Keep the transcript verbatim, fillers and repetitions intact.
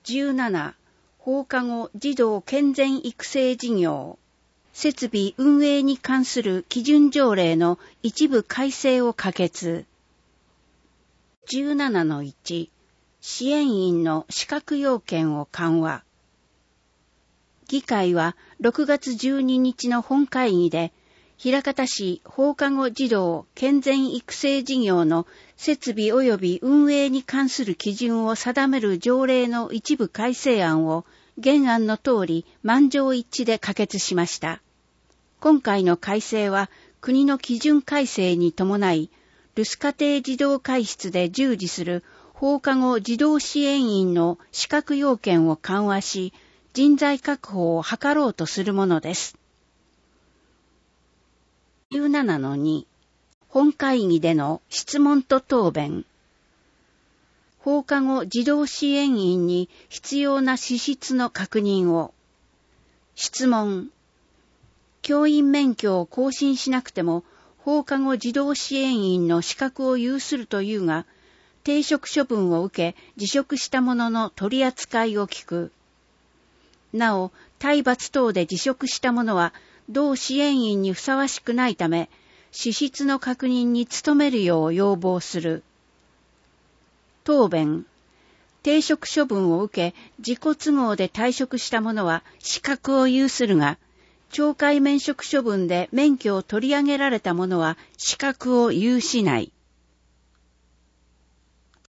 じゅうなな、放課後児童健全育成事業、設備運営に関する基準条例の一部改正を可決。じゅうななのいち、支援員の資格要件を緩和。議会はろくがつじゅうににちの本会議で、枚方市放課後児童健全育成事業の設備及び運営に関する基準を定める条例の一部改正案を原案の通り満場一致で可決しました。今回の改正は国の基準改正に伴い、留守家庭児童会室で従事する放課後児童支援員の資格要件を緩和し、人材確保を図ろうとするものです。じゅうななのに、本会議での質問と答弁。放課後児童支援員に必要な資質の確認を。質問。教員免許を更新しなくても放課後児童支援員の資格を有するというが、停職処分を受け辞職した者の取り扱いを聞く。なお、体罰等で辞職した者は同支援員にふさわしくないため、資質の確認に努めるよう要望する。答弁。停職処分を受け、自己都合で退職した者は資格を有するが、懲戒免職処分で免許を取り上げられた者は資格を有しない。